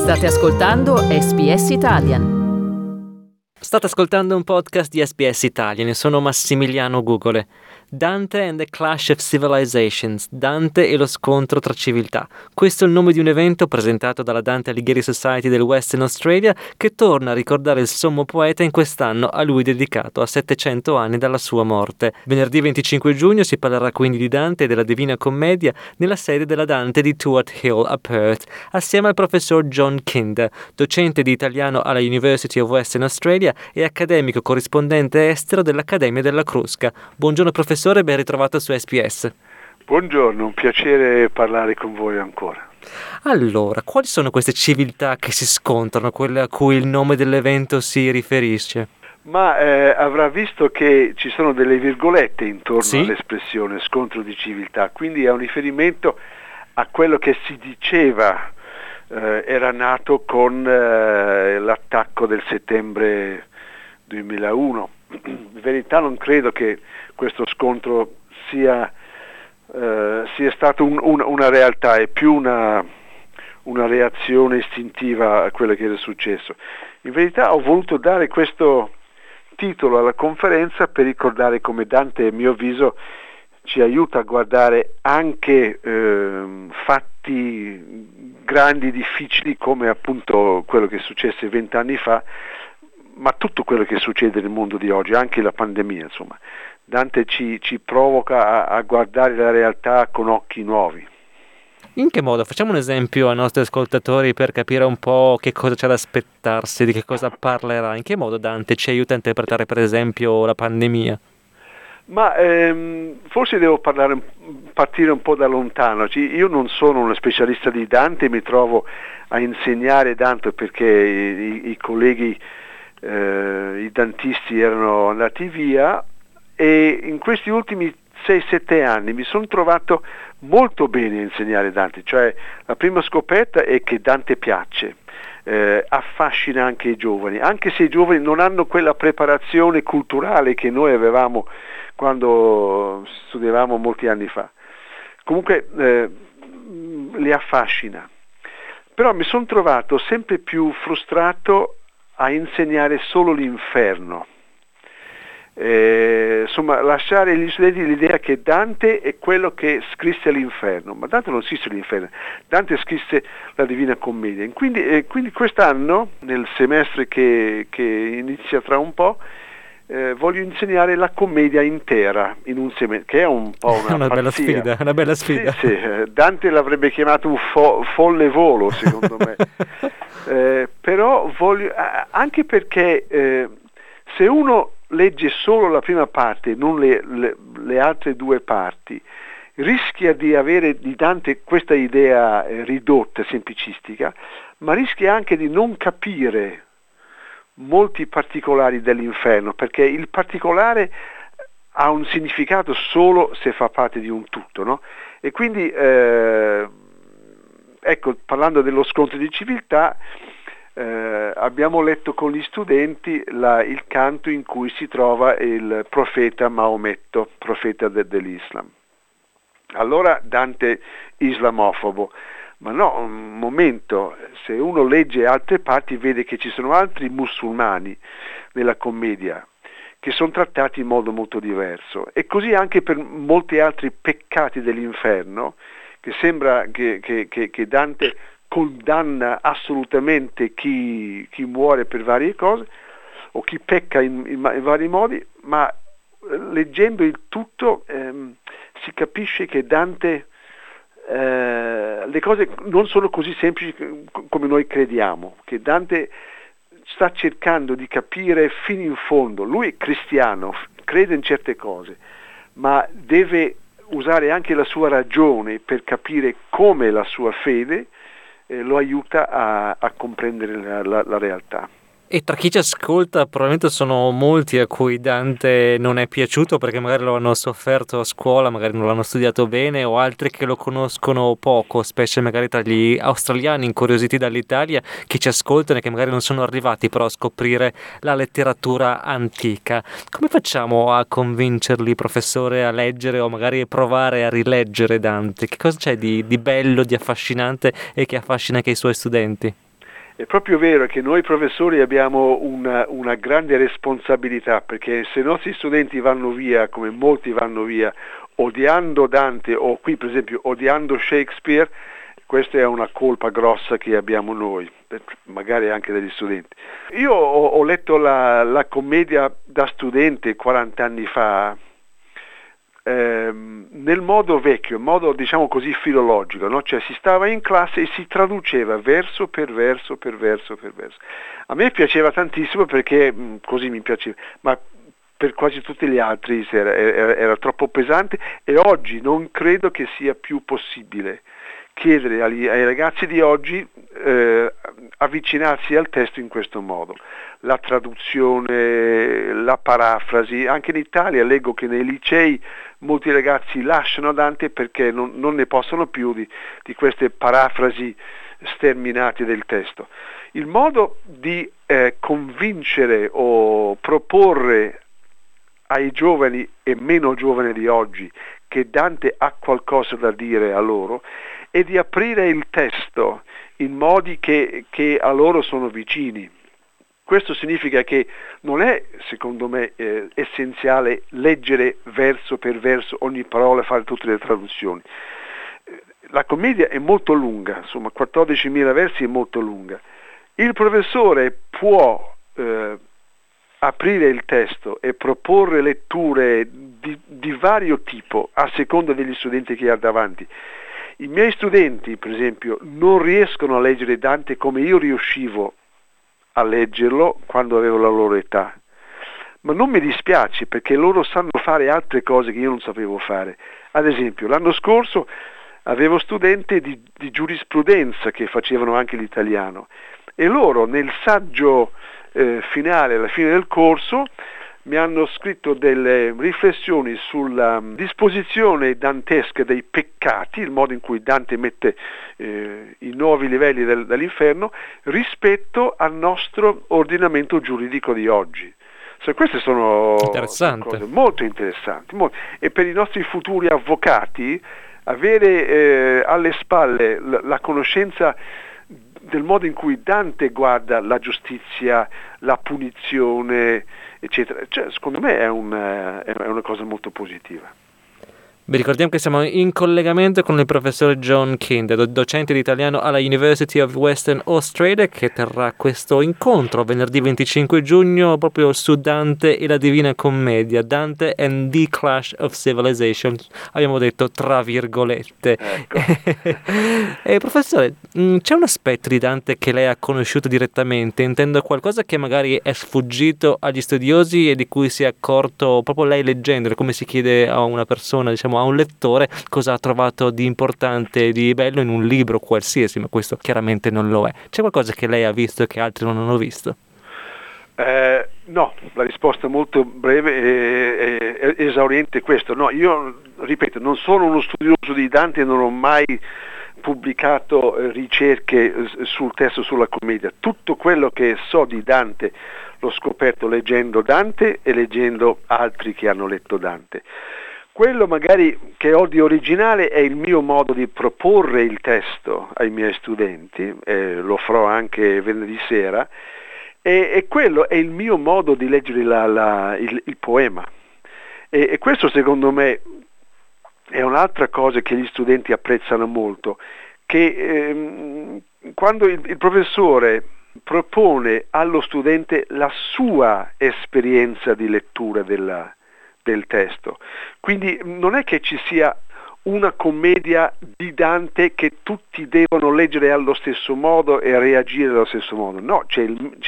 State ascoltando SBS Italian. State ascoltando un podcast di SBS Italian e sono Massimiliano Gugole. Dante and the Clash of Civilizations, Dante e lo scontro tra civiltà. Questo è il nome di un evento presentato dalla Dante Alighieri Society del Western Australia che torna a ricordare il sommo poeta in quest'anno a lui dedicato a 700 anni dalla sua morte. Venerdì 25 giugno si parlerà quindi di Dante e della Divina Commedia nella sede della Dante di Tuart Hill a Perth, assieme al professor John Kinder, docente di italiano alla University of Western Australia e accademico corrispondente estero dell'Accademia della Crusca. Buongiorno professore, ben ritrovato su SBS. Buongiorno, un piacere parlare con voi ancora. Allora, quali sono queste civiltà che si scontrano, quelle a cui il nome dell'evento si riferisce? Ma avrà visto che ci sono delle virgolette intorno Sì? all'espressione scontro di civiltà, quindi è un riferimento a quello che si diceva era nato con l'attacco del settembre 2001. In verità non credo che questo scontro sia stato una realtà, è più una reazione istintiva a quello che era successo. In verità ho voluto dare questo titolo alla conferenza per ricordare come Dante, a mio avviso, ci aiuta a guardare anche fatti grandi, difficili, come appunto quello che successe 20 anni fa, ma tutto quello che succede nel mondo di oggi, anche la pandemia, insomma. Dante ci provoca a guardare la realtà con occhi nuovi. In che modo? Facciamo un esempio ai nostri ascoltatori per capire un po' che cosa c'è da aspettarsi, di che cosa parlerà. In che modo Dante ci aiuta a interpretare per esempio la pandemia? Ma forse devo partire un po' da lontano. Io non sono uno specialista di Dante, mi trovo a insegnare Dante perché i colleghi, i dantisti erano andati via, e in questi ultimi 6-7 anni mi sono trovato molto bene a insegnare Dante. Cioè, la prima scoperta è che Dante piace, affascina anche i giovani, anche se i giovani non hanno quella preparazione culturale che noi avevamo quando studiavamo molti anni fa. Comunque li affascina. Però mi sono trovato sempre più frustrato a insegnare solo l'inferno. Insomma, lasciare agli studenti l'idea che Dante è quello che scrisse l'inferno, ma Dante non scrisse l'inferno, Dante scrisse la Divina Commedia. E quindi quest'anno, nel semestre che inizia tra un po', voglio insegnare la commedia intera in un semestre, che è un po' una bella sfida, una bella sfida. Sì, Dante l'avrebbe chiamato un folle volo, secondo me. Però voglio, anche perché se uno legge solo la prima parte, non le altre due parti, rischia di avere di Dante questa idea ridotta, semplicistica, ma rischia anche di non capire molti particolari dell'inferno, perché il particolare ha un significato solo se fa parte di un tutto, no? E quindi, ecco, parlando dello scontro di civiltà, abbiamo letto con gli studenti il canto in cui si trova il profeta Maometto, profeta dell'Islam. Allora Dante islamofobo, ma no, un momento, se uno legge altre parti vede che ci sono altri musulmani nella commedia che sono trattati in modo molto diverso, e così anche per molti altri peccati dell'inferno, che sembra che Dante condanna assolutamente chi muore per varie cose o chi pecca in vari modi, ma leggendo il tutto si capisce che Dante le cose non sono così semplici come noi crediamo, che Dante sta cercando di capire fino in fondo. Lui è cristiano, crede in certe cose, ma deve usare anche la sua ragione per capire come la sua fede lo aiuta a comprendere la realtà. E tra chi ci ascolta probabilmente sono molti a cui Dante non è piaciuto perché magari lo hanno sofferto a scuola, magari non l'hanno studiato bene, o altri che lo conoscono poco, specie magari tra gli australiani incuriositi dall'Italia che ci ascoltano e che magari non sono arrivati però a scoprire la letteratura antica. Come facciamo a convincerli, professore, a leggere o magari provare a rileggere Dante? Che cosa c'è di bello, di affascinante e che affascina anche i suoi studenti? È proprio vero che noi professori abbiamo una grande responsabilità, perché se i nostri studenti vanno via, come molti vanno via, odiando Dante o qui per esempio odiando Shakespeare, questa è una colpa grossa che abbiamo noi, magari anche degli studenti. Io ho letto la commedia da studente 40 anni fa, nel modo vecchio, modo diciamo così filologico, no? Cioè si stava in classe e si traduceva verso per verso per verso per verso. A me piaceva tantissimo perché così mi piaceva, ma per quasi tutti gli altri era troppo pesante, e oggi non credo che sia più possibile chiedere ai ragazzi di oggi avvicinarsi al testo in questo modo. La traduzione, la parafrasi, anche in Italia leggo che nei licei molti ragazzi lasciano Dante perché non ne possono più di queste parafrasi sterminate del testo. Il modo di convincere o proporre ai giovani e meno giovani di oggi che Dante ha qualcosa da dire a loro è di aprire il testo in modi che a loro sono vicini. Questo significa che non è, secondo me, essenziale leggere verso per verso ogni parola e fare tutte le traduzioni. La commedia è molto lunga, insomma 14.000 versi è molto lunga. Il professore può aprire il testo e proporre letture di vario tipo a seconda degli studenti che ha davanti. I miei studenti, per esempio, non riescono a leggere Dante come io riuscivo a leggerlo quando avevo la loro età, ma non mi dispiace perché loro sanno fare altre cose che io non sapevo fare. Ad esempio, l'anno scorso avevo studenti di giurisprudenza che facevano anche l'italiano, e loro nel saggio finale, alla fine del corso, mi hanno scritto delle riflessioni sulla disposizione dantesca dei peccati, il modo in cui Dante mette i 9 livelli dell'inferno rispetto al nostro ordinamento giuridico di oggi. Queste sono cose molto interessanti, e per i nostri futuri avvocati avere alle spalle la conoscenza del modo in cui Dante guarda la giustizia, la punizione, eccetera, cioè, secondo me è una cosa molto positiva. Vi ricordiamo che siamo in collegamento con il professor John Kind, docente di italiano alla University of Western Australia, che terrà questo incontro venerdì 25 giugno proprio su Dante e la Divina Commedia, Dante and the Clash of Civilizations, abbiamo detto tra virgolette. Ecco. Professore, c'è un aspetto di Dante che lei ha conosciuto direttamente, intendo qualcosa che magari è sfuggito agli studiosi e di cui si è accorto proprio lei leggendolo, come si chiede a una persona, diciamo a un lettore, cosa ha trovato di importante e di bello in un libro qualsiasi, ma questo chiaramente non lo è. C'è qualcosa che lei ha visto che altri non hanno visto? No, la risposta è molto breve e esauriente questo. No, io ripeto, non sono uno studioso di Dante e non ho mai pubblicato ricerche sul testo sulla commedia. Tutto quello che so di Dante l'ho scoperto leggendo Dante e leggendo altri che hanno letto Dante. Quello magari che ho di originale è il mio modo di proporre il testo ai miei studenti, lo farò anche venerdì sera, e quello è il mio modo di leggere il poema. E questo secondo me è un'altra cosa che gli studenti apprezzano molto, che quando il professore propone allo studente la sua esperienza di lettura del testo. Quindi non è che ci sia una commedia di Dante che tutti devono leggere allo stesso modo e reagire allo stesso modo. No, c'è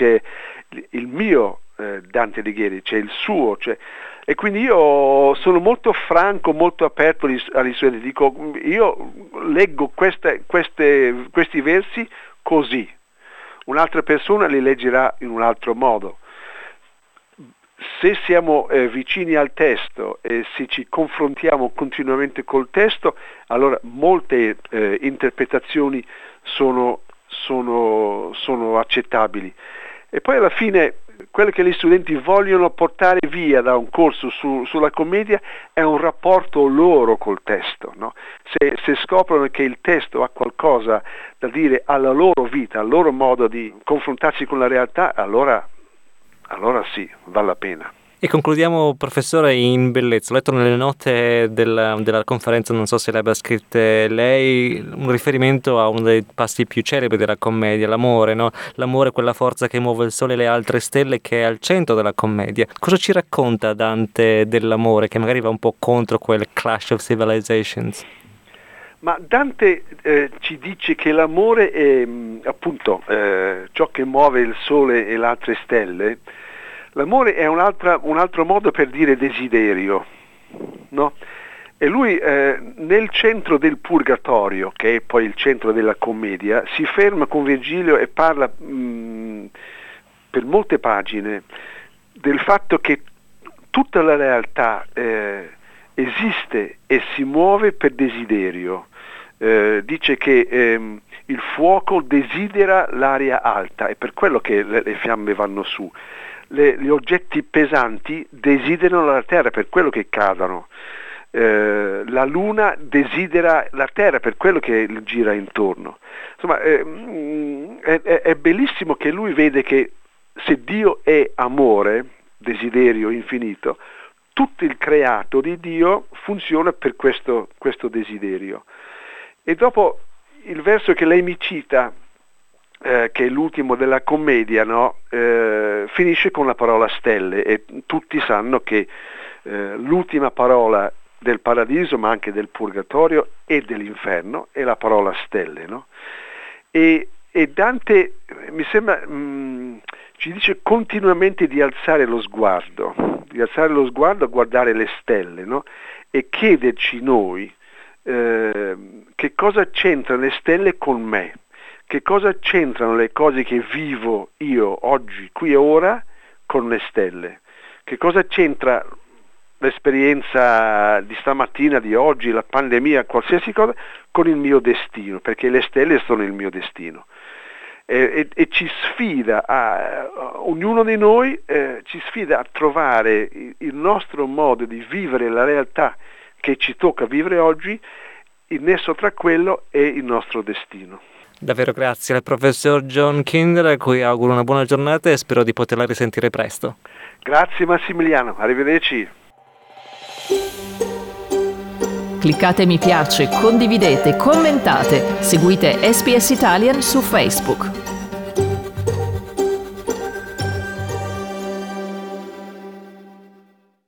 il mio Dante Alighieri, c'è il suo, e quindi io sono molto franco, molto aperto agli studenti, dico io leggo questi versi così, un'altra persona li leggerà in un altro modo. Se siamo vicini al testo e se ci confrontiamo continuamente col testo, allora molte interpretazioni sono accettabili. E poi alla fine Quello che gli studenti vogliono portare via da un corso sulla commedia è un rapporto loro col testo, no? Se scoprono che il testo ha qualcosa da dire alla loro vita, al loro modo di confrontarsi con la realtà, allora sì, vale la pena. E concludiamo, professore, in bellezza. Ho letto nelle note della conferenza, non so se le abbia scritte lei, un riferimento a uno dei passi più celebri della commedia, l'amore, no? L'amore è quella forza che muove il sole e le altre stelle, che è al centro della commedia. Cosa ci racconta Dante dell'amore, che magari va un po' contro quel Clash of Civilizations? Ma Dante ci dice che l'amore è appunto ciò che muove il sole e le altre stelle. L'amore è un altro modo per dire desiderio, no? E lui nel centro del Purgatorio, che è poi il centro della commedia, si ferma con Virgilio e parla per molte pagine del fatto che tutta la realtà esiste e si muove per desiderio. Dice che il fuoco desidera l'aria alta, è per quello che le fiamme vanno su. Gli oggetti pesanti desiderano la terra, per quello che cadono. La luna desidera la terra, per quello che gira intorno. Insomma, è bellissimo che lui vede che se Dio è amore, desiderio infinito, tutto il creato di Dio funziona per questo desiderio. E dopo il verso che lei mi cita, che è l'ultimo della commedia, no? Finisce con la parola stelle, e tutti sanno che l'ultima parola del paradiso, ma anche del purgatorio e dell'inferno, è la parola stelle, no? E Dante, mi sembra, ci dice continuamente di alzare lo sguardo a guardare le stelle, no? E chiederci noi che cosa c'entrano le stelle con me. Che cosa c'entrano le cose che vivo io oggi, qui e ora, con le stelle? Che cosa c'entra l'esperienza di stamattina, di oggi, la pandemia, qualsiasi cosa, con il mio destino? Perché le stelle sono il mio destino. E ci sfida, ognuno di noi ci sfida a trovare il nostro modo di vivere la realtà che ci tocca vivere oggi, il nesso tra quello e il nostro destino. Davvero grazie al professor John Kinder, a cui auguro una buona giornata e spero di poterla risentire presto. Grazie Massimiliano, arrivederci. Cliccate mi piace, condividete, commentate, seguite SPS Italian su Facebook.